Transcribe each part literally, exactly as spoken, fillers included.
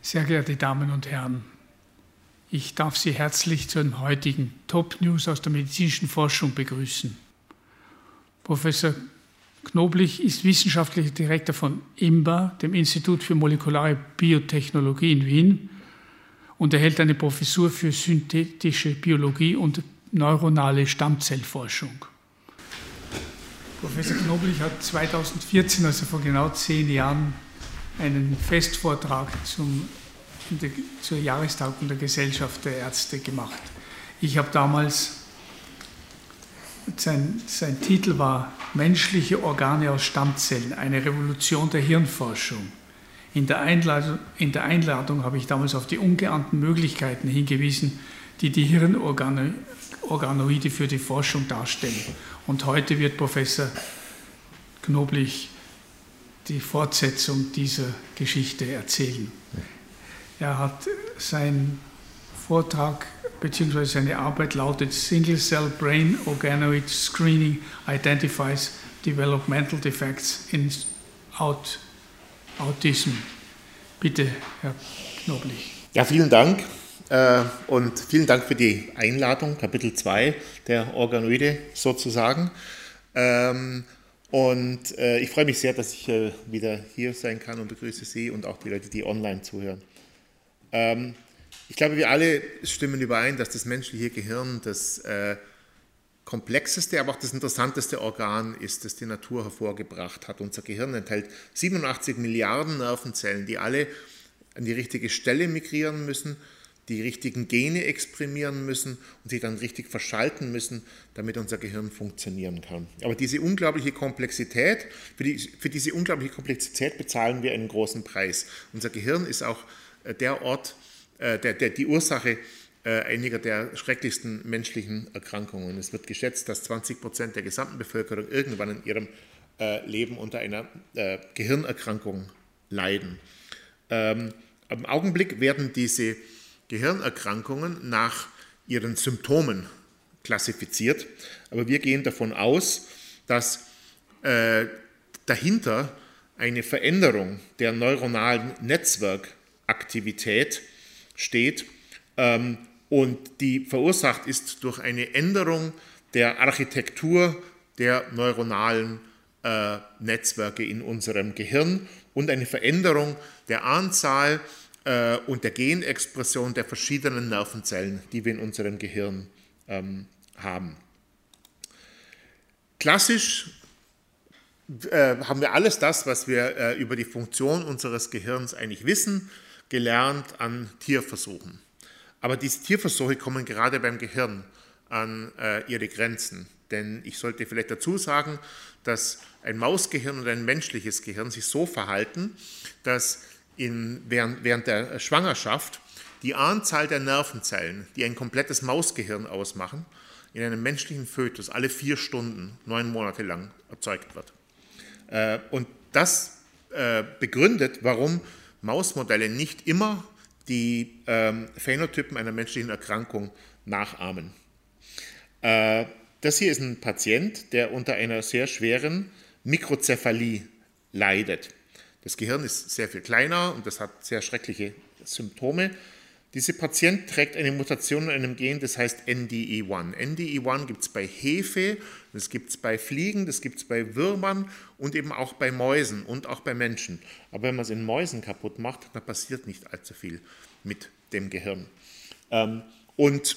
Sehr geehrte Damen und Herren, ich darf Sie herzlich zu den heutigen Top News aus der medizinischen Forschung begrüßen. Professor Knoblich ist wissenschaftlicher Direktor von I M B A, dem Institut für molekulare Biotechnologie in Wien, und erhält eine Professur für synthetische Biologie und neuronale Stammzellforschung. Professor Knoblich hat zweitausendvierzehn, also vor genau zehn Jahren, einen Festvortrag zum, der, zur Jahrestagung der Gesellschaft der Ärzte gemacht. Ich habe damals, sein, sein Titel war Menschliche Organe aus Stammzellen, eine Revolution der Hirnforschung. In der Einladung, in der Einladung habe ich damals auf die ungeahnten Möglichkeiten hingewiesen, die die Hirnorganoide für die Forschung darstellen. Und heute wird Professor Knoblich die Fortsetzung dieser Geschichte erzählen. Er hat seinen Vortrag bzw. seine Arbeit lautet Single Cell Brain Organoid Screening Identifies Developmental Defects in Aut Autism. Bitte, Herr Knoblich. Ja, vielen Dank äh, und vielen Dank für die Einladung, Kapitel zwei der Organoide sozusagen. Ähm, Und äh, ich freue mich sehr, dass ich äh, wieder hier sein kann und begrüße Sie und auch die Leute, die online zuhören. Ähm, ich glaube, wir alle stimmen überein, dass das menschliche Gehirn das äh, komplexeste, aber auch das interessanteste Organ ist, das die Natur hervorgebracht hat. Unser Gehirn enthält siebenundachtzig Milliarden Nervenzellen, die alle an die richtige Stelle migrieren müssen, die richtigen Gene exprimieren müssen und sich dann richtig verschalten müssen, damit unser Gehirn funktionieren kann. Aber diese unglaubliche Komplexität, für, die, für diese unglaubliche Komplexität bezahlen wir einen großen Preis. Unser Gehirn ist auch der Ort, der, der, die Ursache einiger der schrecklichsten menschlichen Erkrankungen. Es wird geschätzt, dass zwanzig Prozent der gesamten Bevölkerung irgendwann in ihrem Leben unter einer Gehirnerkrankung leiden. Im Augenblick werden diese Gehirnerkrankungen nach ihren Symptomen klassifiziert, aber wir gehen davon aus, dass äh, dahinter eine Veränderung der neuronalen Netzwerkaktivität steht ähm, und die verursacht ist durch eine Änderung der Architektur der neuronalen äh, Netzwerke in unserem Gehirn und eine Veränderung der Anzahl und der Genexpression der verschiedenen Nervenzellen, die wir in unserem Gehirn ähm, haben. Klassisch äh, haben wir alles das, was wir äh, über die Funktion unseres Gehirns eigentlich wissen, gelernt an Tierversuchen. Aber diese Tierversuche kommen gerade beim Gehirn an äh, ihre Grenzen. Denn ich sollte vielleicht dazu sagen, dass ein Mausgehirn und ein menschliches Gehirn sich so verhalten, dass In, während, während der Schwangerschaft die Anzahl der Nervenzellen, die ein komplettes Mausgehirn ausmachen, in einem menschlichen Fötus alle vier Stunden, neun Monate lang erzeugt wird. Äh, und das äh, begründet, warum Mausmodelle nicht immer die äh, Phänotypen einer menschlichen Erkrankung nachahmen. Äh, das hier ist ein Patient, der unter einer sehr schweren Mikrozephalie leidet. Das Gehirn ist sehr viel kleiner und das hat sehr schreckliche Symptome. Dieser Patient trägt eine Mutation in einem Gen, das heißt N D E eins. N D E eins gibt es bei Hefe, das gibt es bei Fliegen, das gibt es bei Würmern und eben auch bei Mäusen und auch bei Menschen. Aber wenn man es in Mäusen kaputt macht, dann passiert nicht allzu viel mit dem Gehirn. Und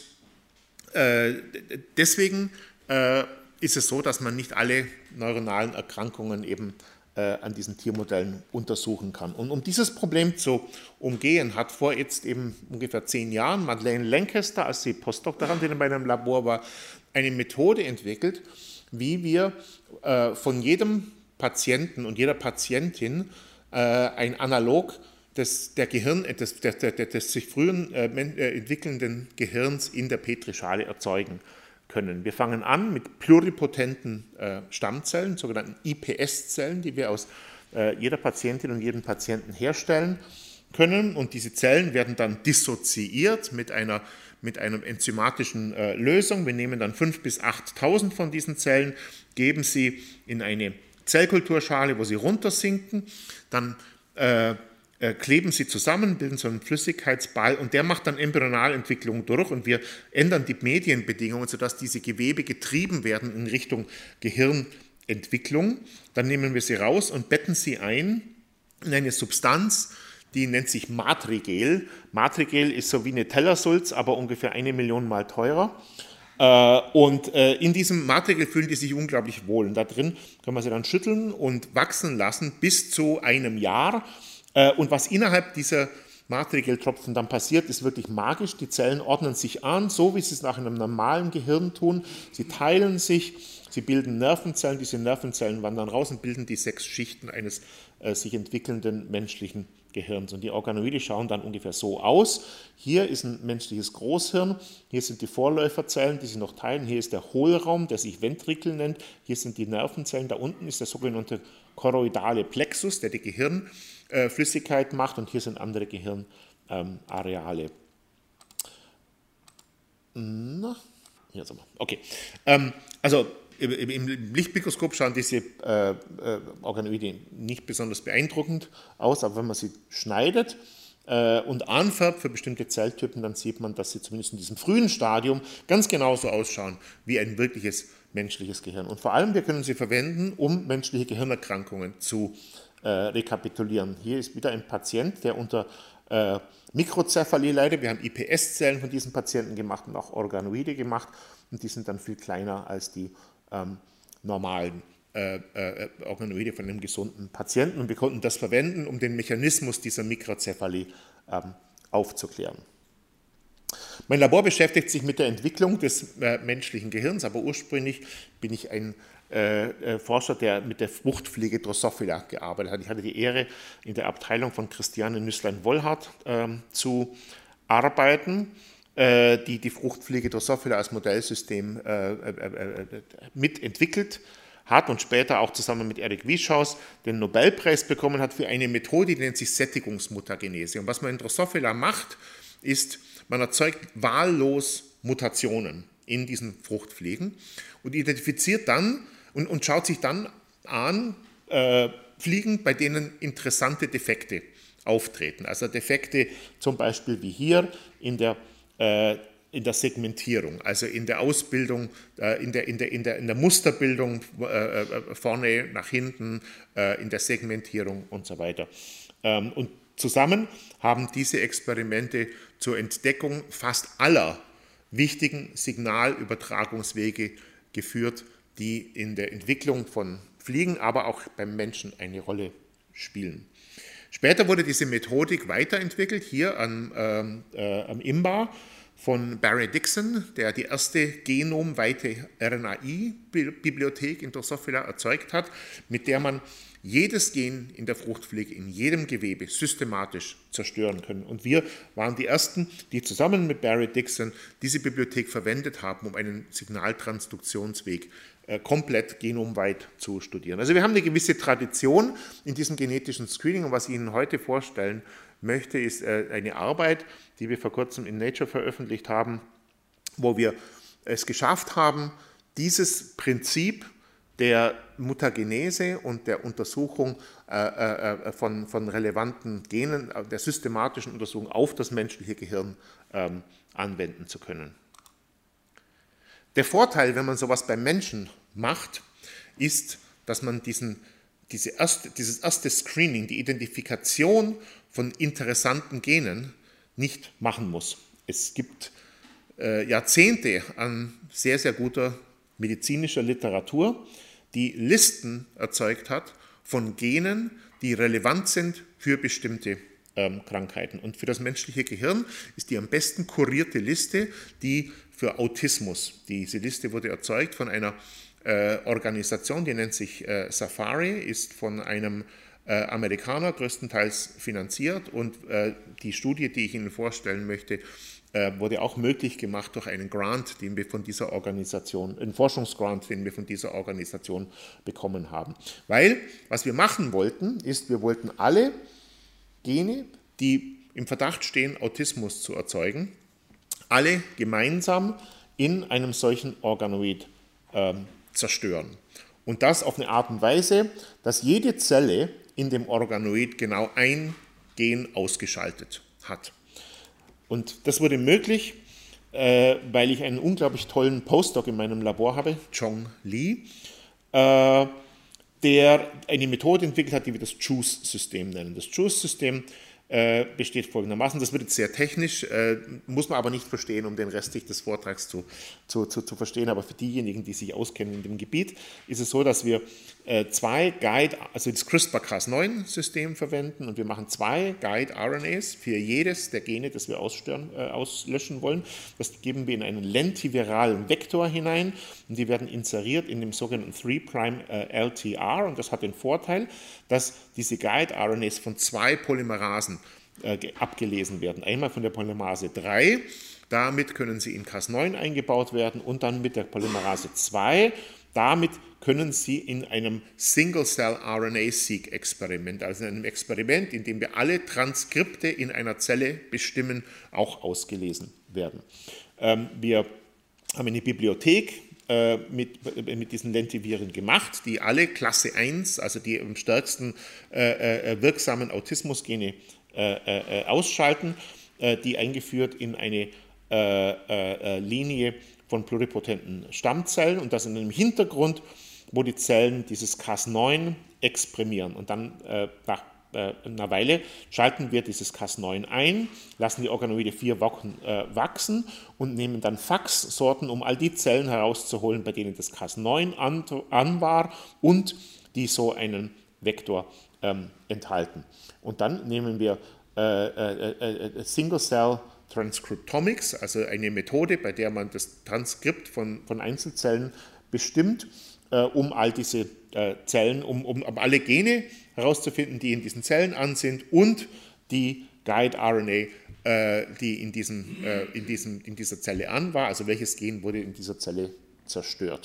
deswegen ist es so, dass man nicht alle neuronalen Erkrankungen eben an diesen Tiermodellen untersuchen kann. Und um dieses Problem zu umgehen, hat vor jetzt eben ungefähr zehn Jahren Madeleine Lancaster, als sie Postdoktorandin bei einem Labor war, eine Methode entwickelt, wie wir äh, von jedem Patienten und jeder Patientin äh, ein Analog des, der Gehirn, des, des, des, des sich frühen äh, entwickelnden Gehirns in der Petrischale erzeugen können. Wir fangen an mit pluripotenten äh, Stammzellen, sogenannten I P S-Zellen, die wir aus äh, jeder Patientin und jedem Patienten herstellen können. Und diese Zellen werden dann dissoziiert mit einer, mit einer enzymatischen äh, Lösung. Wir nehmen dann fünftausend bis achttausend von diesen Zellen, geben sie in eine Zellkulturschale, wo sie runtersinken. Dann äh, äh, kleben sie zusammen, bilden so einen Flüssigkeitsball und der macht dann Embryonalentwicklung durch und wir ändern die Medienbedingungen, sodass diese Gewebe getrieben werden in Richtung Gehirnentwicklung. Dann nehmen wir sie raus und betten sie ein in eine Substanz, die nennt sich Madrigel. Madrigel ist so wie eine Tellersulz, aber ungefähr eine Million Mal teurer. Und in diesem Madrigel fühlen die sich unglaublich wohl. Und da drin kann man sie dann schütteln und wachsen lassen bis zu einem Jahr. Und was innerhalb dieser Madrigel-Tropfen dann passiert, ist wirklich magisch. Die Zellen ordnen sich an, so wie sie es nach einem normalen Gehirn tun. Sie teilen sich, sie bilden Nervenzellen. Diese Nervenzellen wandern raus und bilden die sechs Schichten eines äh, sich entwickelnden menschlichen Gehirns. Und die Organoide schauen dann ungefähr so aus. Hier ist ein menschliches Großhirn, hier sind die Vorläuferzellen, die sich noch teilen, hier ist der Hohlraum, der sich Ventrikel nennt, hier sind die Nervenzellen, da unten ist der sogenannte choroidale Plexus, der die Gehirnflüssigkeit macht und hier sind andere Gehirnareale. Na, hier sind wir. Okay, ähm, also im Lichtmikroskop schauen diese äh, äh, Organoide nicht besonders beeindruckend aus, aber wenn man sie schneidet äh, und anfärbt für bestimmte Zelltypen, dann sieht man, dass sie zumindest in diesem frühen Stadium ganz genauso ausschauen wie ein wirkliches menschliches Gehirn. Und vor allem, wir können sie verwenden, um menschliche Gehirnerkrankungen zu äh, rekapitulieren. Hier ist wieder ein Patient, der unter äh, Mikrozephalie leidet. Wir haben I P S-Zellen von diesen Patienten gemacht und auch Organoide gemacht und die sind dann viel kleiner als die Ähm, normalen äh, äh, Organoide von einem gesunden Patienten und wir konnten das verwenden, um den Mechanismus dieser Mikrozephalie ähm, aufzuklären. Mein Labor beschäftigt sich mit der Entwicklung des äh, menschlichen Gehirns, aber ursprünglich bin ich ein äh, äh, Forscher, der mit der Fruchtfliege Drosophila gearbeitet hat. Ich hatte die Ehre, in der Abteilung von Christiane Nüßlein-Wollhardt äh, zu arbeiten, die die Fruchtfliege Drosophila als Modellsystem äh, äh, äh, mitentwickelt hat und später auch zusammen mit Eric Wieschaus den Nobelpreis bekommen hat für eine Methode, die nennt sich Sättigungsmutagenese. Und was man in Drosophila macht, ist, man erzeugt wahllos Mutationen in diesen Fruchtfliegen und identifiziert dann und, und schaut sich dann an äh, Fliegen, bei denen interessante Defekte auftreten. Also Defekte zum Beispiel wie hier in der in der Segmentierung, also in der Ausbildung, in der, in der, in der, in der Musterbildung vorne nach hinten, in der Segmentierung und so weiter. Und zusammen haben diese Experimente zur Entdeckung fast aller wichtigen Signalübertragungswege geführt, die in der Entwicklung von Fliegen, aber auch beim Menschen eine Rolle spielen. Später wurde diese Methodik weiterentwickelt, hier am, äh, am I M B A von Barry Dixon, der die erste genomweite R N A I-Bibliothek in Drosophila erzeugt hat, mit der man jedes Gen in der Fruchtfliege, in jedem Gewebe systematisch zerstören können. Und wir waren die Ersten, die zusammen mit Barry Dixon diese Bibliothek verwendet haben, um einen Signaltransduktionsweg äh, komplett genomweit zu studieren. Also wir haben eine gewisse Tradition in diesem genetischen Screening und was ich Ihnen heute vorstellen möchte, ist äh, eine Arbeit, die wir vor kurzem in Nature veröffentlicht haben, wo wir es geschafft haben, dieses Prinzip der Mutagenese und der Untersuchung äh, äh, von, von relevanten Genen, der systematischen Untersuchung auf das menschliche Gehirn äh, anwenden zu können. Der Vorteil, wenn man sowas beim Menschen macht, ist, dass man diesen, diese erste, dieses erste Screening, die Identifikation von interessanten Genen nicht machen muss. Es gibt äh, Jahrzehnte an sehr, sehr guter medizinischer Literatur, die Listen erzeugt hat von Genen, die relevant sind für bestimmte ähm, Krankheiten. Und für das menschliche Gehirn ist die am besten kurierte Liste die für Autismus. Diese Liste wurde erzeugt von einer äh, Organisation, die nennt sich äh, Safari, ist von einem äh, Amerikaner größtenteils finanziert und äh, die Studie, die ich Ihnen vorstellen möchte, wurde auch möglich gemacht durch einen Grant, den wir von dieser Organisation, einen Forschungsgrant, den wir von dieser Organisation bekommen haben. Weil, was wir machen wollten, ist, wir wollten alle Gene, die im Verdacht stehen, Autismus zu erzeugen, alle gemeinsam in einem solchen Organoid äh, zerstören. Und das auf eine Art und Weise, dass jede Zelle in dem Organoid genau ein Gen ausgeschaltet hat. Und das wurde möglich, äh, weil ich einen unglaublich tollen Postdoc in meinem Labor habe, Chong Lee, äh, der eine Methode entwickelt hat, die wir das JUICE-System nennen. Das JUICE-System äh, besteht folgendermaßen, das wird jetzt sehr technisch, äh, muss man aber nicht verstehen, um den Rest des Vortrags zu, zu, zu, zu verstehen, aber für diejenigen, die sich auskennen in dem Gebiet, ist es so, dass wir äh, zwei Guide, also das CRISPR Cas neun System verwenden und wir machen zwei Guide-R N As für jedes der Gene, das wir ausstören, äh, auslöschen wollen. Das geben wir in einen lentiviralen Vektor hinein und die werden inseriert in dem sogenannten drei Prime L T R und das hat den Vorteil, dass diese Guide-R N As von zwei Polymerasen äh, abgelesen werden. Einmal von der Polymerase drei, damit können sie in Cas neun eingebaut werden und dann mit der Polymerase zwei, damit können sie in einem Single-Cell-R N A-Seq-Experiment, also in einem Experiment, in dem wir alle Transkripte in einer Zelle bestimmen, auch ausgelesen werden. Ähm, wir haben eine Bibliothek äh, mit, mit diesen Lentiviren gemacht, die alle Klasse eins, also die am stärksten äh, äh, wirksamen Autismusgene äh, äh, ausschalten, äh, die eingeführt in eine äh, äh, Linie von pluripotenten Stammzellen und das in einem Hintergrund, wo die Zellen dieses Cas neun exprimieren. Und dann äh, nach äh, einer Weile schalten wir dieses Cas neun ein, lassen die Organoide vier Wochen äh, wachsen und nehmen dann Faxsorten, um all die Zellen herauszuholen, bei denen das Cas neun an, an war und die so einen Vektor ähm, enthalten. Und dann nehmen wir äh, äh, äh, Single-Cell Transcriptomics, also eine Methode, bei der man das Transkript von, von Einzelzellen bestimmt, äh, um all diese äh, Zellen, um, um, um alle Gene herauszufinden, die in diesen Zellen an sind und die Guide-R N A, äh, die in, diesem, äh, in, diesem, in dieser Zelle an war, also welches Gen wurde in dieser Zelle zerstört.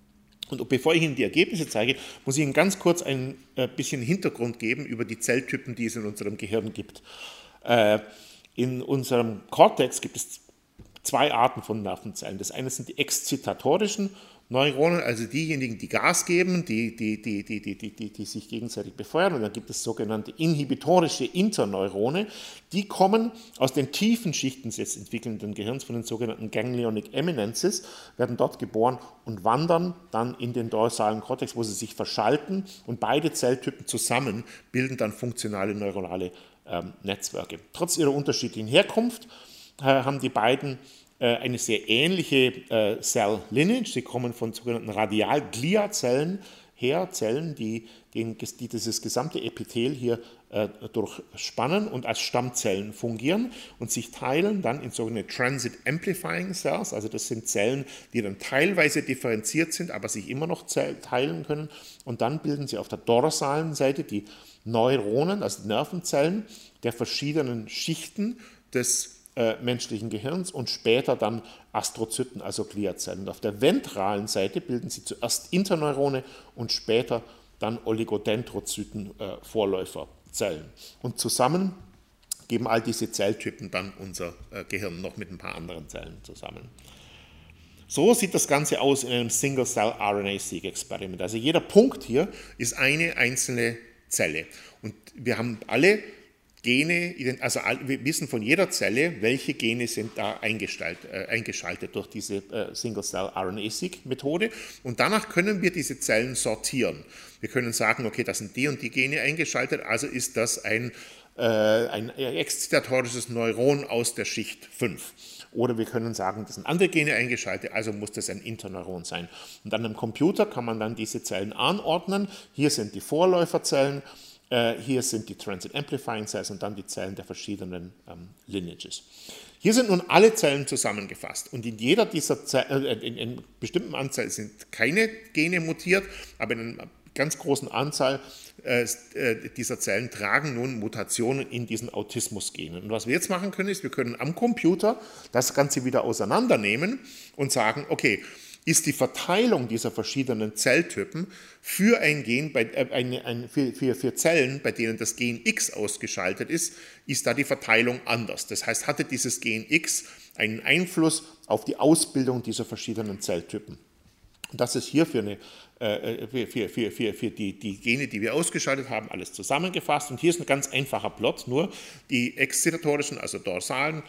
Und bevor ich Ihnen die Ergebnisse zeige, muss ich Ihnen ganz kurz ein äh, bisschen Hintergrund geben über die Zelltypen, die es in unserem Gehirn gibt. Äh, In unserem Kortex gibt es zwei Arten von Nervenzellen. Das eine sind die exzitatorischen Neuronen, also diejenigen, die Gas geben, die, die, die, die, die, die, die sich gegenseitig befeuern. Und dann gibt es sogenannte inhibitorische Interneurone. Die kommen aus den tiefen Schichten des entwickelnden Gehirns, von den sogenannten Ganglionic Eminences, werden dort geboren und wandern dann in den dorsalen Kortex, wo sie sich verschalten. Und beide Zelltypen zusammen bilden dann funktionale neuronale ähm, Netzwerke. Trotz ihrer unterschiedlichen Herkunft äh, haben die beiden eine sehr ähnliche äh, Cell-Lineage. Sie kommen von sogenannten Radialgliazellen her, Zellen, die, den, die dieses gesamte Epithel hier äh, durchspannen und als Stammzellen fungieren und sich teilen dann in sogenannte Transit Amplifying Cells, also das sind Zellen, die dann teilweise differenziert sind, aber sich immer noch teilen können und dann bilden sie auf der dorsalen Seite die Neuronen, also Nervenzellen der verschiedenen Schichten des Äh, menschlichen Gehirns und später dann Astrozyten, also Gliazellen. Auf der ventralen Seite bilden sie zuerst Interneurone und später dann Oligodendrozyten, äh, Vorläuferzellen. Und zusammen geben all diese Zelltypen dann unser äh, Gehirn noch mit ein paar anderen Zellen zusammen. So sieht das Ganze aus in einem Single-Cell-R N A-Seq-Experiment. Also jeder Punkt hier ist eine einzelne Zelle. Und wir haben alle Gene, also wir wissen von jeder Zelle, welche Gene sind da eingeschaltet, äh, eingeschaltet durch diese äh, Single-Cell-R N A-Seq-Methode und danach können wir diese Zellen sortieren. Wir können sagen, okay, das sind die und die Gene eingeschaltet, also ist das ein, äh, ein exzitatorisches Neuron aus der Schicht fünf. Oder wir können sagen, das sind andere Gene eingeschaltet, also muss das ein Interneuron sein. Und an einem Computer kann man dann diese Zellen anordnen. Hier sind die Vorläuferzellen, hier sind die Transit Amplifying Cells und dann die Zellen der verschiedenen ähm, Lineages. Hier sind nun alle Zellen zusammengefasst und in jeder dieser Zellen, äh, in, in bestimmten Anzahl sind keine Gene mutiert, aber in einer ganz großen Anzahl äh, dieser Zellen tragen nun Mutationen in diesen Autismusgenen. Und was wir jetzt machen können, ist, wir können am Computer das Ganze wieder auseinandernehmen und sagen, okay, ist die Verteilung dieser verschiedenen Zelltypen für ein Gen, bei, äh, eine, ein, für, für, für Zellen, bei denen das Gen X ausgeschaltet ist, ist da die Verteilung anders. Das heißt, hatte dieses Gen X einen Einfluss auf die Ausbildung dieser verschiedenen Zelltypen. Und das ist hier für, eine, äh, für, für, für, für die, die Gene, die wir ausgeschaltet haben, alles zusammengefasst. Und hier ist ein ganz einfacher Plot, nur die exzitatorischen, also dorsalen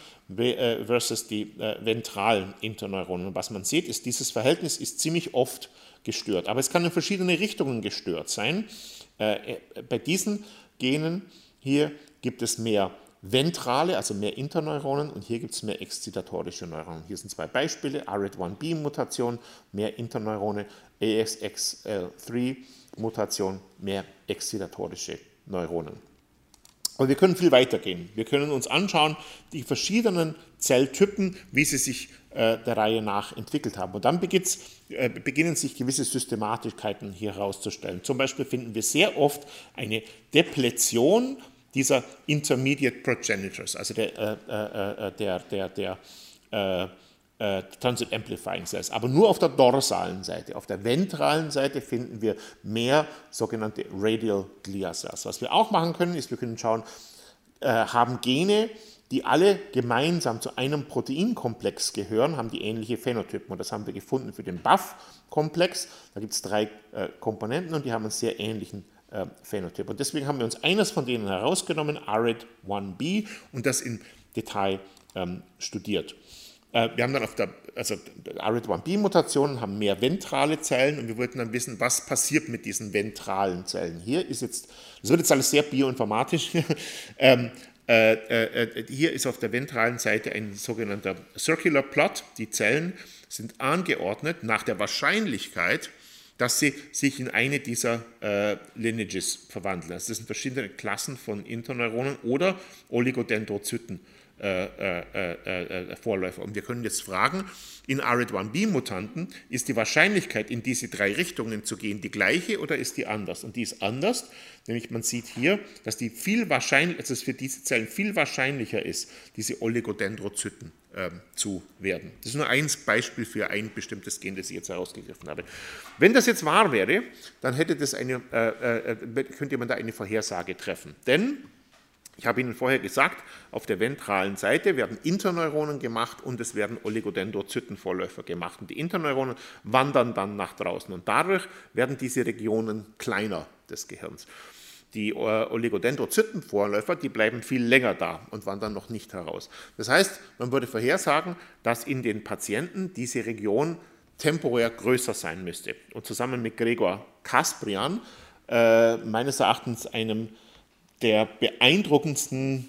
versus die äh, ventralen Interneuronen. Und was man sieht, ist, dieses Verhältnis ist ziemlich oft gestört. Aber es kann in verschiedene Richtungen gestört sein. Äh, bei diesen Genen hier gibt es mehr ventrale, also mehr Interneuronen, und hier gibt es mehr exzitatorische Neuronen. Hier sind zwei Beispiele: A R I D eins B Mutation, mehr Interneurone, A S X L drei Mutation, mehr exzitatorische Neuronen. Aber wir können viel weiter gehen. Wir können uns anschauen, die verschiedenen Zelltypen, wie sie sich äh, der Reihe nach entwickelt haben. Und dann äh, beginnen sich gewisse Systematikkeiten hier herauszustellen. Zum Beispiel finden wir sehr oft eine Depletion dieser Intermediate Progenitors, also der, äh, äh, der, der, der äh, äh, Transit Amplifying Cells, aber nur auf der dorsalen Seite. Auf der ventralen Seite finden wir mehr sogenannte Radial Glia Cells. Was wir auch machen können, ist, wir können schauen, äh, haben Gene, die alle gemeinsam zu einem Proteinkomplex gehören, haben die ähnliche Phänotypen. Und das haben wir gefunden für den B A F-Komplex. Da gibt es drei äh, Komponenten und die haben einen sehr ähnlichen äh, Phänotyp. Und deswegen haben wir uns eines von denen herausgenommen, A R I D eins B, und das im Detail ähm, studiert. Wir haben dann auf der, also A R I D eins B-Mutationen haben mehr ventrale Zellen und wir wollten dann wissen, was passiert mit diesen ventralen Zellen. Hier ist jetzt, das wird jetzt alles sehr bioinformatisch, ähm, äh, äh, hier ist auf der ventralen Seite ein sogenannter Circular Plot. Die Zellen sind angeordnet nach der Wahrscheinlichkeit, dass sie sich in eine dieser äh, Lineages verwandeln. Also das sind verschiedene Klassen von Interneuronen oder Oligodendrozyten. Äh, äh, äh, Vorläufer. Und wir können jetzt fragen, in A R I D eins B-Mutanten ist die Wahrscheinlichkeit, in diese drei Richtungen zu gehen, die gleiche oder ist die anders? Und die ist anders, nämlich man sieht hier, dass, die viel wahrscheinlich, dass es für diese Zellen viel wahrscheinlicher ist, diese Oligodendrozyten äh, zu werden. Das ist nur ein Beispiel für ein bestimmtes Gen, das ich jetzt herausgegriffen habe. Wenn das jetzt wahr wäre, dann hätte das eine, äh, äh, könnte man da eine Vorhersage treffen. Denn ich habe Ihnen vorher gesagt, auf der ventralen Seite werden Interneuronen gemacht und es werden Oligodendrozytenvorläufer gemacht. Und die Interneuronen wandern dann nach draußen und dadurch werden diese Regionen kleiner des Gehirns. Die äh, Oligodendrozytenvorläufer, die bleiben viel länger da und wandern noch nicht heraus. Das heißt, man würde vorhersagen, dass in den Patienten diese Region temporär größer sein müsste. Und zusammen mit Gregor Kasprian, äh, meines Erachtens einem der beeindruckendsten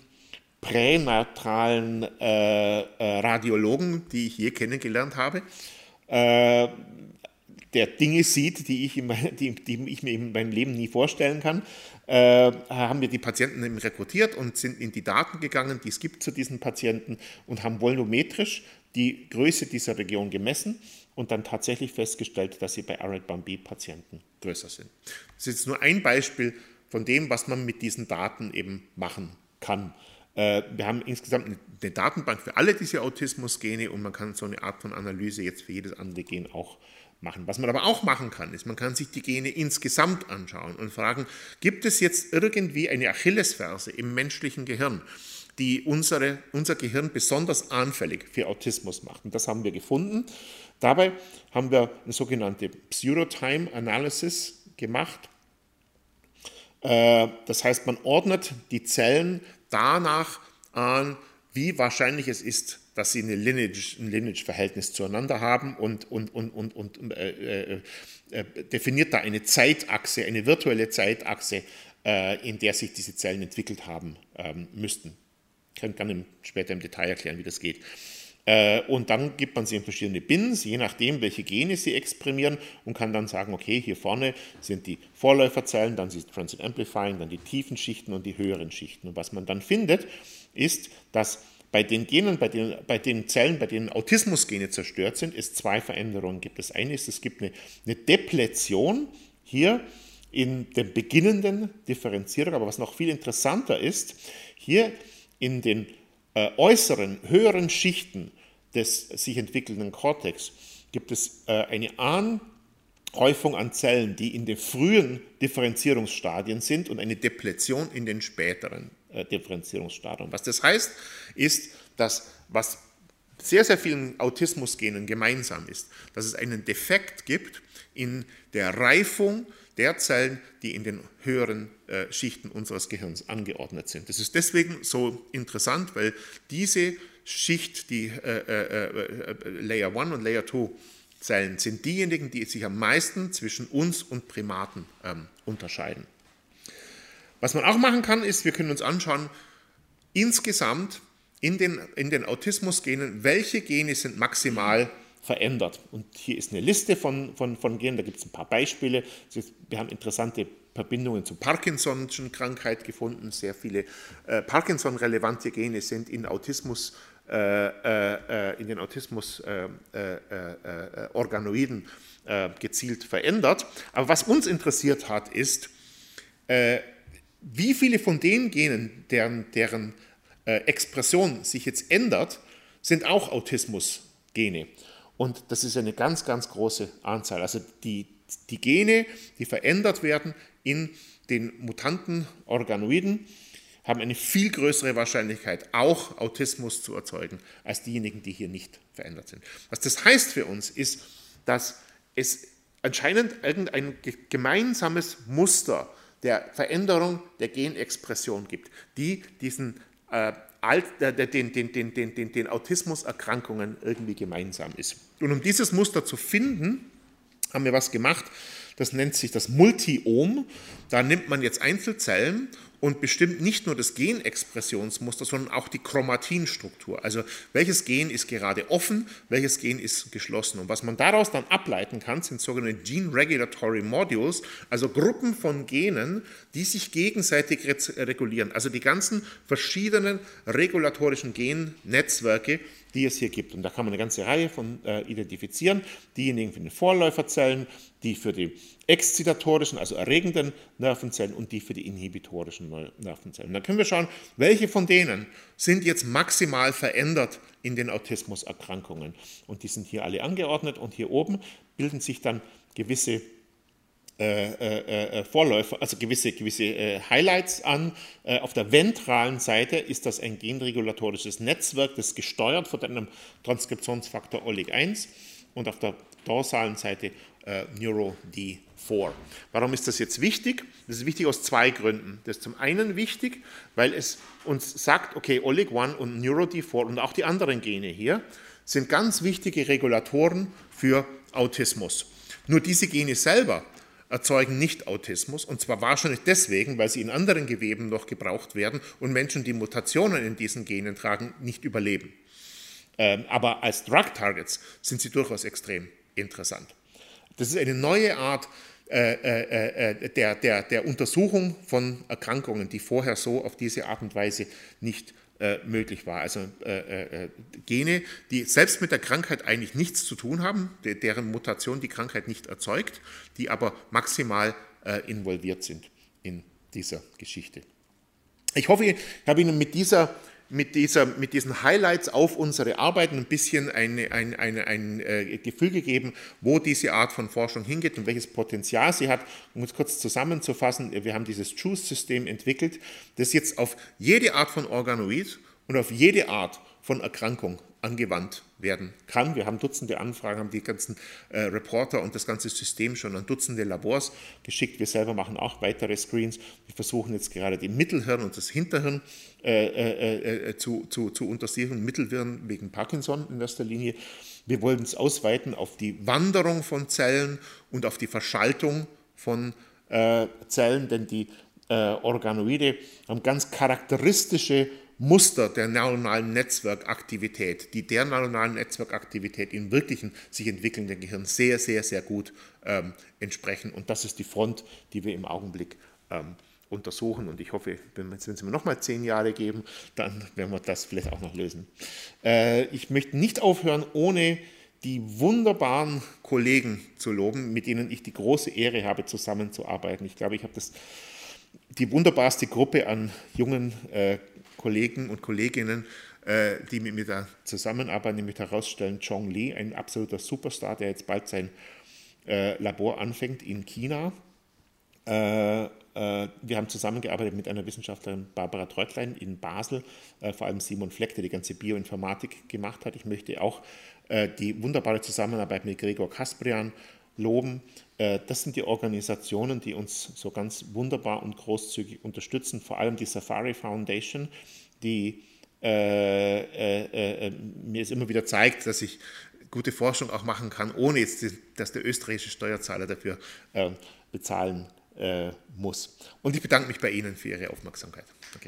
pränatalen äh, äh, Radiologen, die ich je kennengelernt habe, äh, der Dinge sieht, die ich, in mein, die, die ich mir in meinem Leben nie vorstellen kann, äh, haben wir die Patienten eben rekrutiert und sind in die Daten gegangen, die es gibt zu diesen Patienten, und haben volumetrisch die Größe dieser Region gemessen und dann tatsächlich festgestellt, dass sie bei A R I D eins B-Patienten größer sind. Das ist jetzt nur ein Beispiel von dem, was man mit diesen Daten eben machen kann. Wir haben insgesamt eine Datenbank für alle diese Autismus-Gene und man kann so eine Art von Analyse jetzt für jedes andere Gen auch machen. Was man aber auch machen kann, ist, man kann sich die Gene insgesamt anschauen und fragen, gibt es jetzt irgendwie eine Achillesferse im menschlichen Gehirn, die unsere, unser Gehirn besonders anfällig für Autismus macht? Und das haben wir gefunden. Dabei haben wir eine sogenannte Pseudotime-Analysis gemacht. Das heißt, man ordnet die Zellen danach an, wie wahrscheinlich es ist, dass sie eine Lineage, ein Lineage-Verhältnis zueinander haben und, und, und, und, und äh, äh, definiert da eine Zeitachse, eine virtuelle Zeitachse, äh, in der sich diese Zellen entwickelt haben ähm, müssten. Ich kann dann später im Detail erklären, wie das geht. Und dann gibt man sie in verschiedene Bins, je nachdem, welche Gene sie exprimieren, und kann dann sagen, okay, hier vorne sind die Vorläuferzellen, dann sind Transit Amplifying, dann die tiefen Schichten und die höheren Schichten. Und was man dann findet, ist, dass bei den Genen, bei den, bei den Zellen, bei denen Autismusgene zerstört sind, es zwei Veränderungen gibt. Das eine ist, es gibt eine, eine Depletion hier in der beginnenden Differenzierung, aber was noch viel interessanter ist, hier in den Äh, äußeren, höheren Schichten des sich entwickelnden Kortex gibt es äh, eine Anhäufung an Zellen, die in den frühen Differenzierungsstadien sind, und eine Depletion in den späteren äh, Differenzierungsstadien. Was das heißt, ist, dass was sehr, sehr vielen Autismusgenen gemeinsam ist, dass es einen Defekt gibt in der Reifung der Zellen, die in den höheren äh, Schichten unseres Gehirns angeordnet sind. Das ist deswegen so interessant, weil diese Schicht, die äh, äh, äh, Layer eins und Layer zwei Zellen, sind diejenigen, die sich am meisten zwischen uns und Primaten ähm, unterscheiden. Was man auch machen kann, ist, wir können uns anschauen, insgesamt in den, in den Autismusgenen, welche Gene sind maximal verändert. Und hier ist eine Liste von, von, von Genen, da gibt es ein paar Beispiele. Wir haben interessante Verbindungen zur Parkinson'schen Krankheit gefunden. Sehr viele äh, Parkinson-relevante Gene sind in Autismus, äh, äh, in den Autismus-Organoiden äh, äh, äh, gezielt verändert. Aber was uns interessiert hat, ist, äh, wie viele von den Genen, deren, deren äh, Expression sich jetzt ändert, sind auch Autismus-Gene. Und das ist eine ganz, ganz große Anzahl. Also die, die Gene, die verändert werden in den mutanten Organoiden, haben eine viel größere Wahrscheinlichkeit, auch Autismus zu erzeugen, als diejenigen, die hier nicht verändert sind. Was das heißt für uns, ist, dass es anscheinend irgendein gemeinsames Muster der Veränderung der Genexpression gibt, die diesen äh, Alt, äh, den, den, den, den, den, den Autismuserkrankungen irgendwie gemeinsam ist. Und um dieses Muster zu finden, haben wir was gemacht, das nennt sich das Multiom. Da nimmt man jetzt Einzelzellen und bestimmt nicht nur das Genexpressionsmuster, sondern auch die Chromatinstruktur. Also welches Gen ist gerade offen, welches Gen ist geschlossen. Und was man daraus dann ableiten kann, sind sogenannte Gene Regulatory Modules, also Gruppen von Genen, die sich gegenseitig regulieren. Also die ganzen verschiedenen regulatorischen Gennetzwerke, die es hier gibt. Und da kann man eine ganze Reihe von äh, identifizieren. Diejenigen für die Vorläuferzellen, die für die exzitatorischen, also erregenden Nervenzellen und die für die inhibitorischen Nervenzellen. Und dann können wir schauen, welche von denen sind jetzt maximal verändert in den Autismuserkrankungen. Und die sind hier alle angeordnet und hier oben bilden sich dann gewisse Äh, äh, Vorläufer, also gewisse, gewisse äh, Highlights an. Äh, auf der ventralen Seite ist das ein genregulatorisches Netzwerk, das gesteuert von einem Transkriptionsfaktor O L I G eins und auf der dorsalen Seite äh, Neuro D vier. Warum ist das jetzt wichtig? Das ist wichtig aus zwei Gründen. Das ist zum einen wichtig, weil es uns sagt, okay, O L I G eins und Neuro D vier und auch die anderen Gene hier sind ganz wichtige Regulatoren für Autismus. Nur diese Gene selber erzeugen nicht Autismus, und zwar wahrscheinlich deswegen, weil sie in anderen Geweben noch gebraucht werden und Menschen, die Mutationen in diesen Genen tragen, nicht überleben. Ähm, aber als Drug-Targets sind sie durchaus extrem interessant. Das ist eine neue Art äh, äh, äh, der, der, der Untersuchung von Erkrankungen, die vorher so auf diese Art und Weise nicht äh, möglich war. Also äh, äh, Gene, die selbst mit der Krankheit eigentlich nichts zu tun haben, de, deren Mutation die Krankheit nicht erzeugt, die aber maximal äh, involviert sind in dieser Geschichte. Ich hoffe, ich habe Ihnen mit dieser Mit, dieser, mit diesen Highlights auf unsere Arbeit ein bisschen eine, ein, eine, ein äh, Gefühl gegeben, wo diese Art von Forschung hingeht und welches Potenzial sie hat. Um es kurz zusammenzufassen, wir haben dieses Choose-System entwickelt, das jetzt auf jede Art von Organoid und auf jede Art von Erkrankung angewandt werden kann. Wir haben Dutzende Anfragen, haben die ganzen äh, Reporter und das ganze System schon an Dutzende Labors geschickt. Wir selber machen auch weitere Screens. Wir versuchen jetzt gerade die Mittelhirn und das Hinterhirn äh, äh, äh, zu, zu, zu untersuchen. Mittelhirn wegen Parkinson in erster Linie. Wir wollen es ausweiten auf die Wanderung von Zellen und auf die Verschaltung von äh, Zellen, denn die äh, Organoide haben ganz charakteristische Muster der neuronalen Netzwerkaktivität, die der neuronalen Netzwerkaktivität in wirklichen sich entwickelnden Gehirn sehr, sehr, sehr gut ähm, entsprechen. Und das ist die Front, die wir im Augenblick ähm, untersuchen. Und ich hoffe, wenn wir es mir nochmal zehn Jahre geben, dann werden wir das vielleicht auch noch lösen. Äh, ich möchte nicht aufhören, ohne die wunderbaren Kollegen zu loben, mit denen ich die große Ehre habe, zusammenzuarbeiten. Ich glaube, ich habe das die wunderbarste Gruppe an jungen äh, Kollegen und Kolleginnen, äh, die mit mir da zusammenarbeiten, die mich herausstellen. Chong Li, ein absoluter Superstar, der jetzt bald sein äh, Labor anfängt in China. Äh, äh, wir haben zusammengearbeitet mit einer Wissenschaftlerin, Barbara Treutlein in Basel, äh, vor allem Simon Fleck, der die ganze Bioinformatik gemacht hat. Ich möchte auch äh, die wunderbare Zusammenarbeit mit Gregor Kasprian loben. Äh, das sind die Organisationen, die uns so ganz wunderbar und großzügig unterstützen, vor allem die Safari Foundation, die äh, äh, äh, mir es immer wieder zeigt, dass ich gute Forschung auch machen kann, ohne jetzt, dass der österreichische Steuerzahler dafür äh, bezahlen äh, muss. Und ich bedanke mich bei Ihnen für Ihre Aufmerksamkeit. Danke.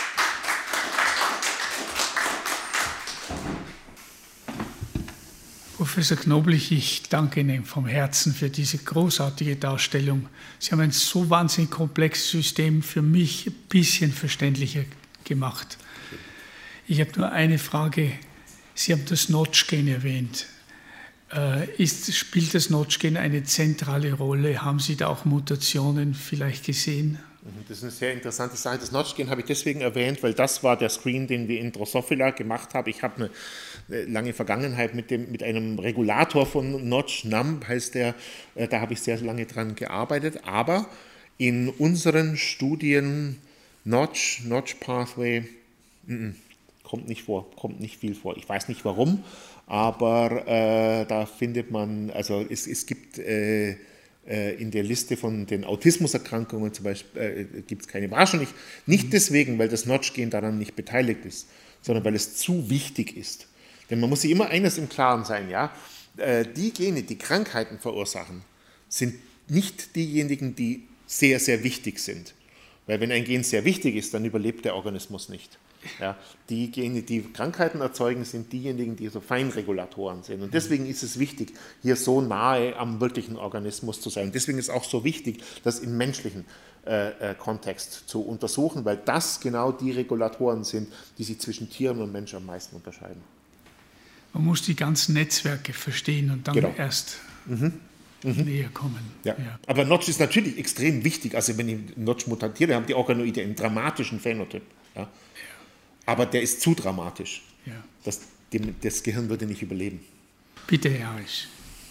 Professor Knoblich, ich danke Ihnen vom Herzen für diese großartige Darstellung. Sie haben ein so wahnsinnig komplexes System für mich ein bisschen verständlicher gemacht. Ich habe nur eine Frage. Sie haben das Notch-Gen erwähnt. Ist, spielt das Notch-Gen eine zentrale Rolle? Haben Sie da auch Mutationen vielleicht gesehen? Das ist eine sehr interessante Sache. Das Notch-Gen habe ich deswegen erwähnt, weil das war der Screen, den wir in Drosophila gemacht haben. Ich habe eine lange Vergangenheit mit, dem, mit einem Regulator von Notch, N A M heißt der, da habe ich sehr lange dran gearbeitet. Aber in unseren Studien Notch, Notch Pathway, n-n, kommt nicht vor, kommt nicht viel vor. Ich weiß nicht warum, aber äh, da findet man, also es, es gibt äh, äh, in der Liste von den Autismuserkrankungen zum Beispiel, äh, gibt es keine. Wahrscheinlich nicht deswegen, weil das Notch-Gen daran nicht beteiligt ist, sondern weil es zu wichtig ist. Denn man muss sich immer eines im Klaren sein, ja, äh, die Gene, die Krankheiten verursachen, sind nicht diejenigen, die sehr, sehr wichtig sind. Weil wenn ein Gen sehr wichtig ist, dann überlebt der Organismus nicht. Ja, die Gene, die Krankheiten erzeugen, sind diejenigen, die so Feinregulatoren sind. Und deswegen ist es wichtig, hier so nahe am wirklichen Organismus zu sein. Und deswegen ist es auch so wichtig, das im menschlichen äh, äh, Kontext zu untersuchen, weil das genau die Regulatoren sind, die sich zwischen Tieren und Menschen am meisten unterscheiden. Man muss die ganzen Netzwerke verstehen und dann genau. erst mhm. Mhm. näher kommen. Ja. Ja. Aber Notch ist natürlich extrem wichtig. Also wenn ich Notch mutatiere, haben die Organoide einen dramatischen Phänotyp. Ja. Aber der ist zu dramatisch. Ja. Das, dem, das Gehirn würde nicht überleben. Bitte, Herr Harris.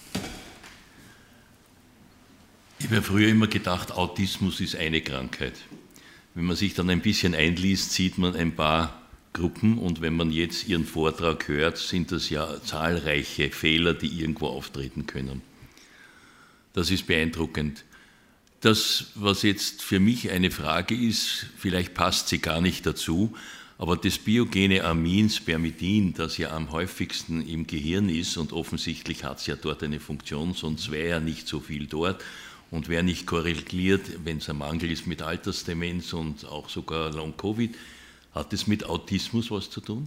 Ich habe früher immer gedacht, Autismus ist eine Krankheit. Wenn man sich dann ein bisschen einliest, sieht man ein paar Gruppen und wenn man jetzt Ihren Vortrag hört, sind das ja zahlreiche Fehler, die irgendwo auftreten können. Das ist beeindruckend. Das, was jetzt für mich eine Frage ist, vielleicht passt sie gar nicht dazu, aber das biogene Amin Spermidin, das ja am häufigsten im Gehirn ist und offensichtlich hat es ja dort eine Funktion, sonst wäre ja nicht so viel dort und wäre nicht korreliert, wenn es ein Mangel ist mit Altersdemenz und auch sogar Long-Covid. Hat es mit Autismus was zu tun?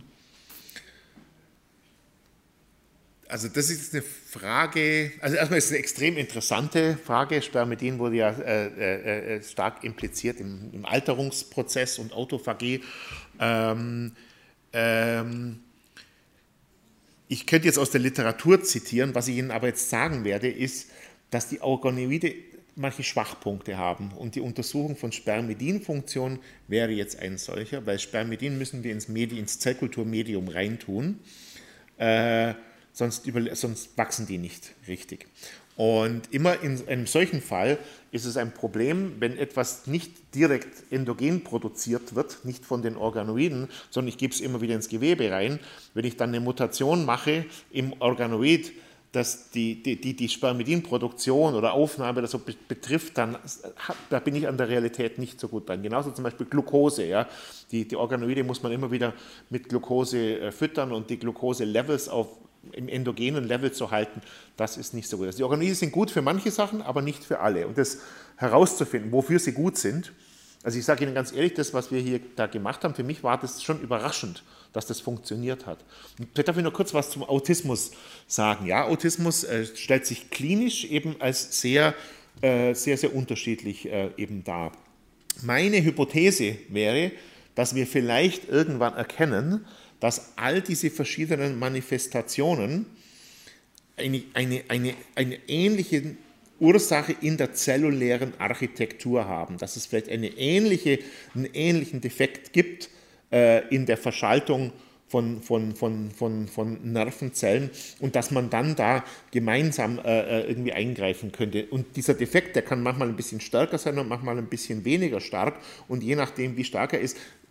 Also das ist eine Frage, also erstmal ist es eine extrem interessante Frage. Spermidin wurde ja äh, äh, stark impliziert im, im Alterungsprozess und Autophagie. Ähm, ähm, ich könnte jetzt aus der Literatur zitieren, was ich Ihnen aber jetzt sagen werde, ist, dass die Organoide manche Schwachpunkte haben und die Untersuchung von Spermidin-Funktion wäre jetzt ein solcher, weil Spermidin müssen wir ins, Medi, ins Zellkulturmedium reintun. Äh, Sonst, über, sonst wachsen die nicht richtig. Und immer in einem solchen Fall ist es ein Problem, wenn etwas nicht direkt endogen produziert wird, nicht von den Organoiden, sondern ich gebe es immer wieder ins Gewebe rein. Wenn ich dann eine Mutation mache im Organoid, dass die, die, die, die Spermidinproduktion oder Aufnahme oder so betrifft, dann da bin ich an der Realität nicht so gut dran. Genauso zum Beispiel Glucose. Ja? Die, die Organoide muss man immer wieder mit Glucose äh, füttern und die Glucose-Levels auf im endogenen Level zu halten, das ist nicht so gut. Also die Organoide sind gut für manche Sachen, aber nicht für alle. Und das herauszufinden, wofür sie gut sind, also ich sage Ihnen ganz ehrlich, das, was wir hier da gemacht haben, für mich war das schon überraschend, dass das funktioniert hat. Und vielleicht darf ich noch kurz was zum Autismus sagen. Ja, Autismus äh, stellt sich klinisch eben als sehr, äh, sehr, sehr unterschiedlich äh, eben dar. Meine Hypothese wäre, dass wir vielleicht irgendwann erkennen, dass all diese verschiedenen Manifestationen eine, eine, eine, eine ähnliche Ursache in der zellulären Architektur haben, dass es vielleicht eine ähnliche, einen ähnlichen Defekt gibt äh, in der Verschaltung von, von, von, von, von Nervenzellen und dass man dann da gemeinsam äh, irgendwie eingreifen könnte. Und dieser Defekt, der kann manchmal ein bisschen stärker sein und manchmal ein bisschen weniger stark und je nachdem, wie stark er ist,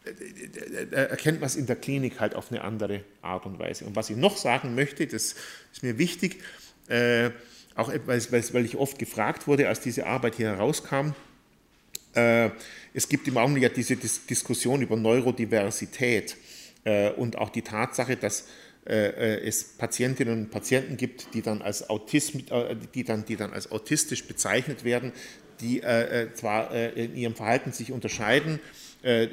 erkennt man es in der Klinik halt auf eine andere Art und Weise. Und was ich noch sagen möchte, das ist mir wichtig, äh, auch weil, weil ich oft gefragt wurde, als diese Arbeit hier herauskam, äh, es gibt im Augenblick ja diese Dis- Diskussion über Neurodiversität äh, und auch die Tatsache, dass äh, es Patientinnen und Patienten gibt, die dann als, Autism, äh, die dann, die dann als autistisch bezeichnet werden, die äh, zwar äh, in ihrem Verhalten sich unterscheiden, äh,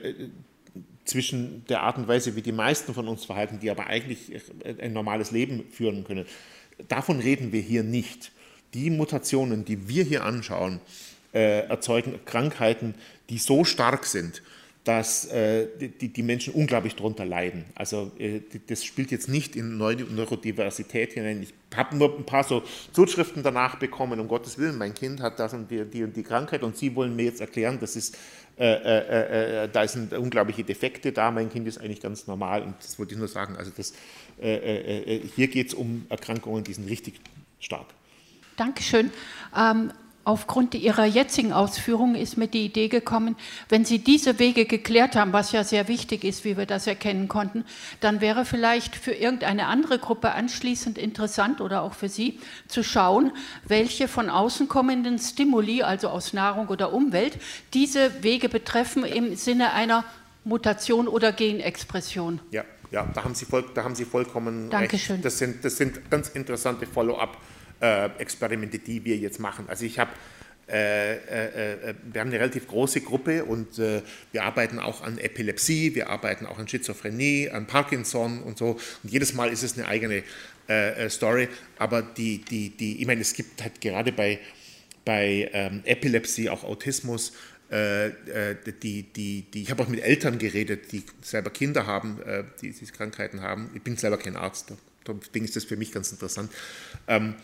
zwischen der Art und Weise, wie die meisten von uns verhalten, die aber eigentlich ein normales Leben führen können. Davon reden wir hier nicht. Die Mutationen, die wir hier anschauen, äh, erzeugen Krankheiten, die so stark sind, dass äh, die, die Menschen unglaublich darunter leiden. Also äh, das spielt jetzt nicht in Neurodiversität hinein. Ich habe nur ein paar so Zuschriften danach bekommen, um Gottes Willen, mein Kind hat das und die, die und die Krankheit und Sie wollen mir jetzt erklären, das ist, äh, äh, äh, da sind unglaubliche Defekte da, mein Kind ist eigentlich ganz normal und das wollte ich nur sagen. Also das, äh, äh, hier geht es um Erkrankungen, die sind richtig stark. Dankeschön. Ähm, Aufgrund Ihrer jetzigen Ausführungen ist mir die Idee gekommen, wenn Sie diese Wege geklärt haben, was ja sehr wichtig ist, wie wir das erkennen konnten, dann wäre vielleicht für irgendeine andere Gruppe anschließend interessant oder auch für Sie zu schauen, welche von außen kommenden Stimuli, also aus Nahrung oder Umwelt, diese Wege betreffen im Sinne einer Mutation oder Genexpression. Ja, ja, da haben Sie, voll, da haben Sie vollkommen Dankeschön. recht. Das sind, das sind ganz interessante Follow-up Experimente, die wir jetzt machen. Also ich habe, äh, äh, wir haben eine relativ große Gruppe und äh, wir arbeiten auch an Epilepsie, wir arbeiten auch an Schizophrenie, an Parkinson und so. Und jedes Mal ist es eine eigene äh, Story. Aber die, die, die, ich meine, es gibt halt gerade bei, bei ähm, Epilepsie auch Autismus. Äh, die, die, die, ich habe auch mit Eltern geredet, die selber Kinder haben, äh, die diese Krankheiten haben. Ich bin selber kein Arzt, deswegen ist das für mich ganz interessant. Ähm,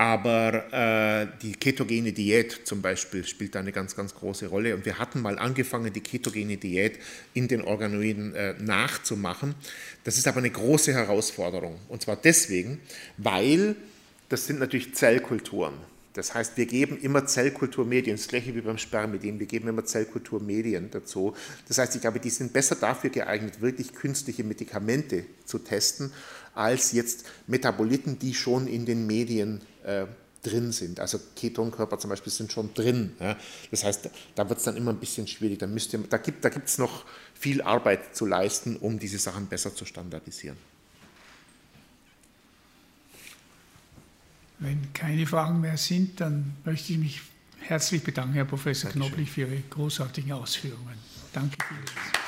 Aber äh, die ketogene Diät zum Beispiel spielt da eine ganz, ganz große Rolle. Und wir hatten mal angefangen, die ketogene Diät in den Organoiden äh, nachzumachen. Das ist aber eine große Herausforderung. Und zwar deswegen, weil das sind natürlich Zellkulturen. Das heißt, wir geben immer Zellkulturmedien, das gleiche wie beim Spermidin, wir geben immer Zellkulturmedien dazu. Das heißt, ich glaube, die sind besser dafür geeignet, wirklich künstliche Medikamente zu testen, als jetzt Metaboliten, die schon in den Medien äh, drin sind. Also Ketonkörper zum Beispiel sind schon drin. Ja. Das heißt, da wird es dann immer ein bisschen schwierig. Da, müsst ihr, da gibt es noch viel Arbeit zu leisten, um diese Sachen besser zu standardisieren. Wenn keine Fragen mehr sind, dann möchte ich mich herzlich bedanken, Herr Professor Dankeschön. Knoblich, für Ihre großartigen Ausführungen. Danke vielmals.